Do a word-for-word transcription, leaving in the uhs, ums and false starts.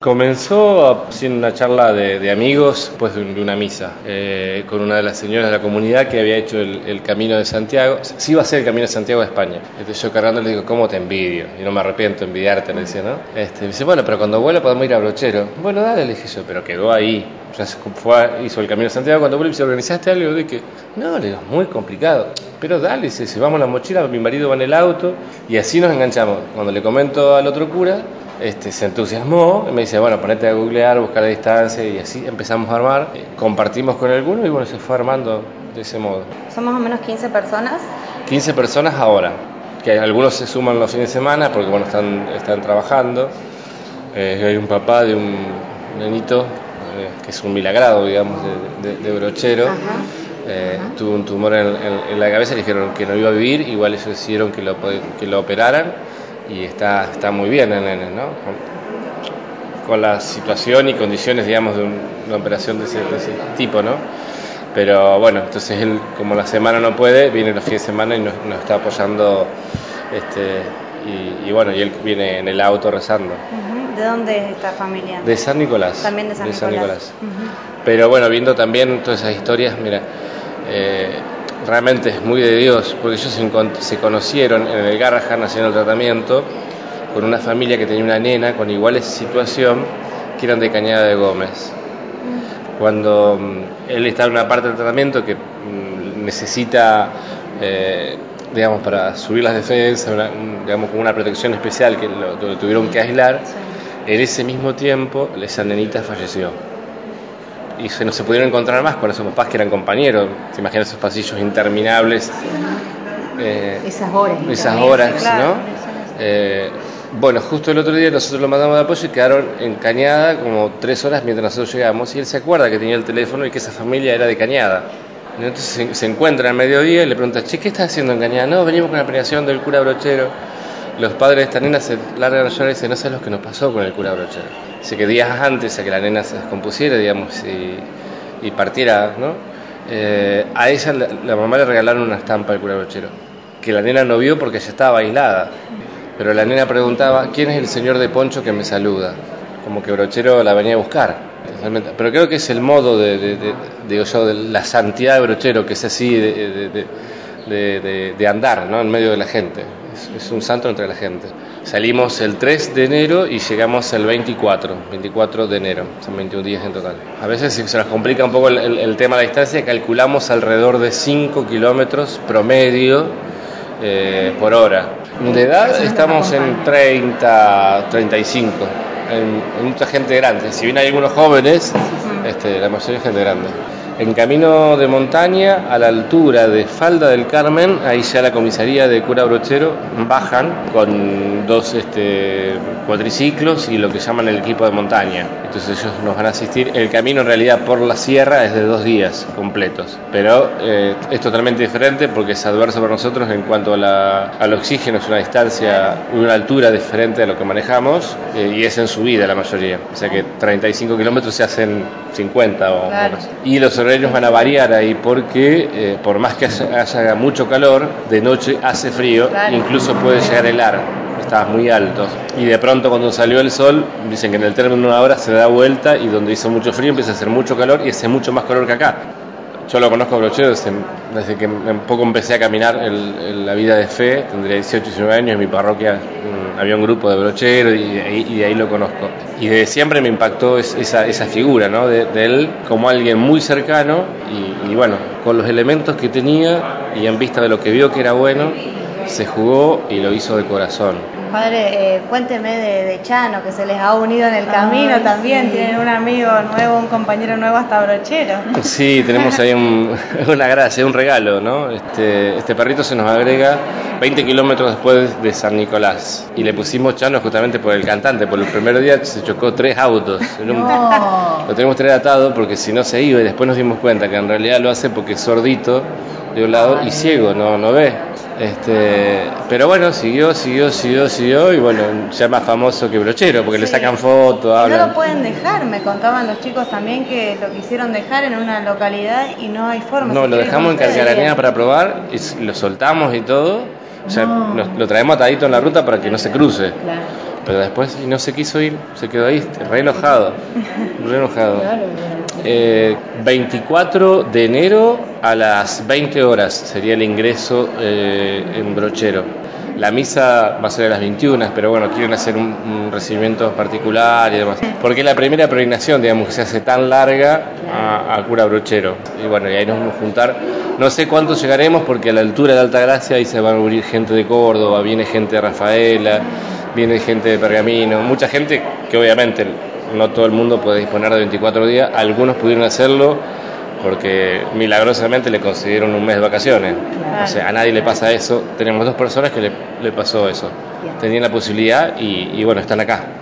Comenzó siendo una charla de, de amigos, después de, un, de una misa, eh, con una de las señoras de la comunidad que había hecho el, el Camino de Santiago. Sí iba a ser el Camino de Santiago de España. Entonces yo cargando le digo, ¿cómo te envidio? Y no me arrepiento de envidiarte, le decía, ¿no? Este, me dice, bueno, pero cuando vuelva podemos ir a Brochero. Bueno, dale, le dije yo, pero quedó ahí. Ya fue, hizo el Camino de Santiago, cuando vuelve, ¿se organizaste algo? De que, no, le digo, muy complicado. Pero dale, si llevamos la mochila, mi marido va en el auto, y así nos enganchamos. Cuando le comento al otro cura, Este, se entusiasmó y me dice, bueno, ponete a googlear, buscar la distancia, y así empezamos a armar, eh, compartimos con alguno y bueno, se fue armando de ese modo. ¿Son más o menos quince personas? quince personas ahora, que algunos se suman los fines de semana porque bueno, están, están trabajando. Eh, hay un papá de un nenito eh, que es un milagrado, digamos, de, de, de Brochero. Ajá. Eh, Ajá. Tuvo un tumor en, en, en la cabeza, le dijeron que no iba a vivir, igual ellos decidieron que lo, que lo operaran. Y está, está muy bien el nene, ¿no? Con, con la situación y condiciones, digamos, de un, una operación de ese, de ese tipo, ¿no? Pero bueno, entonces él, como la semana no puede, viene los fines de semana y nos, nos está apoyando, este, y, y bueno, y él viene en el auto rezando. Uh-huh. ¿De dónde es esta familia? De San Nicolás. También de San de Nicolás. San Nicolás. Uh-huh. Pero bueno, viendo también todas esas historias, mira, eh, realmente es muy de Dios, porque ellos se, se conocieron en el Garrahan haciendo el tratamiento con una familia que tenía una nena con igual situación, que eran de Cañada de Gómez. Cuando um, él está en una parte del tratamiento que um, necesita, eh, digamos, para subir las defensas, una, un, digamos, con una protección especial que lo, lo tuvieron que aislar, en ese mismo tiempo esa nenita falleció. Y se, no se pudieron encontrar más con esos papás que eran compañeros. ¿Se imaginan esos pasillos interminables? Eh, esas horas. Esas horas, sí, claro, ¿no? Eh, bueno, justo el otro día nosotros lo mandamos de apoyo y quedaron en Cañada como tres horas mientras nosotros llegamos. Y él se acuerda que tenía el teléfono y que esa familia era de Cañada. Entonces se, se encuentra al mediodía y le pregunta, che, ¿qué estás haciendo en Cañada? No, venimos con la predicación del cura Brochero. Los padres de esta nena se largan a llorar y dicen, no sé lo que nos pasó con el cura Brochero. Dice que días antes a que la nena se descompusiera, digamos, y, y partiera, ¿no? Eh, a ella la, la mamá le regalaron una estampa del cura Brochero, que la nena no vio porque ya estaba aislada. Pero la nena preguntaba, ¿quién es el señor de poncho que me saluda? Como que Brochero la venía a buscar. Pero creo que es el modo de, de, de, digo yo, de la santidad de Brochero, que es así de, de, de, de, de, de andar, ¿no? En medio de la gente. Es, es un santo entre la gente. Salimos el tres de enero y llegamos el veinticuatro de enero, son veintiún días en total. A veces se nos complica un poco el, el, el tema de la distancia, calculamos alrededor de cinco kilómetros promedio eh, por hora. De edad estamos en treinta, treinta y cinco, hay mucha gente grande, si bien hay algunos jóvenes, este, la mayoría es gente grande. En camino de montaña, a la altura de Falda del Carmen, ahí ya la comisaría de cura Brochero, bajan con dos este, cuatriciclos y lo que llaman el equipo de montaña. Entonces ellos nos van a asistir. El camino en realidad por la sierra es de dos días completos, pero eh, es totalmente diferente porque es adverso para nosotros en cuanto a la, al oxígeno, es una distancia, una altura diferente de lo que manejamos eh, y es en subida la mayoría. O sea que treinta y cinco kilómetros se hacen cincuenta o claro. Más. Y los horarios van a variar ahí porque eh, por más que haya, haya mucho calor, de noche hace frío, claro. Incluso puede llegar a helar, está muy alto. Y de pronto cuando salió el sol, dicen que en el término de una hora se da vuelta y donde hizo mucho frío empieza a hacer mucho calor y hace mucho más calor que acá. Yo lo conozco a Brochero desde, desde que un poco empecé a caminar el, el, la vida de fe, tendría dieciocho, diecinueve años, en mi parroquia um, había un grupo de Brochero y, y, y de ahí lo conozco. Y desde siempre me impactó es, esa, esa figura, ¿no? de, de él como alguien muy cercano y, y bueno, con los elementos que tenía y en vista de lo que vio que era bueno, se jugó y lo hizo de corazón. Padre, eh, cuénteme de, de Chano, que se les ha unido en el camino. Ay, también, sí. Tienen un amigo nuevo, un compañero nuevo hasta Brochero. Sí, tenemos ahí un, una gracia, un regalo, ¿no? Este, este perrito se nos agrega veinte kilómetros después de San Nicolás y le pusimos Chano justamente por el cantante. Por el primer día se chocó tres autos. No. Lo tenemos que traer atado porque si no se iba y después nos dimos cuenta que en realidad lo hace porque es sordito de un lado y ciego, no, no ve. Este, pero bueno, siguió, siguió, siguió, siguió y bueno, ya más famoso que Brochero porque sí. Le sacan fotos, hablan. No lo pueden dejar, me contaban los chicos también que lo quisieron dejar en una localidad y no hay forma. No, si lo dejamos en Carcaranea para probar y lo soltamos y todo, o sea, no. lo, lo traemos atadito en la ruta para que no se cruce. Claro. pero después y no se quiso ir, se quedó ahí, re enojado, re enojado. Eh, veinticuatro de enero a las veinte horas sería el ingreso eh, en Brochero. La misa va a ser a las veintiuna, pero bueno, quieren hacer un, un recibimiento particular y demás. Porque es la primera peregrinación, digamos, que se hace tan larga a, a Cura Brochero. Y bueno, y ahí nos vamos a juntar. No sé cuánto llegaremos, porque a la altura de Altagracia ahí se van a unir gente de Córdoba, viene gente de Rafaela, viene gente de Pergamino, mucha gente que obviamente no todo el mundo puede disponer de veinticuatro días. Algunos pudieron hacerlo porque milagrosamente le concedieron un mes de vacaciones. Claro. O sea, a nadie le pasa eso. Tenemos dos personas que le, le pasó eso. Tenían la posibilidad y, y bueno, están acá.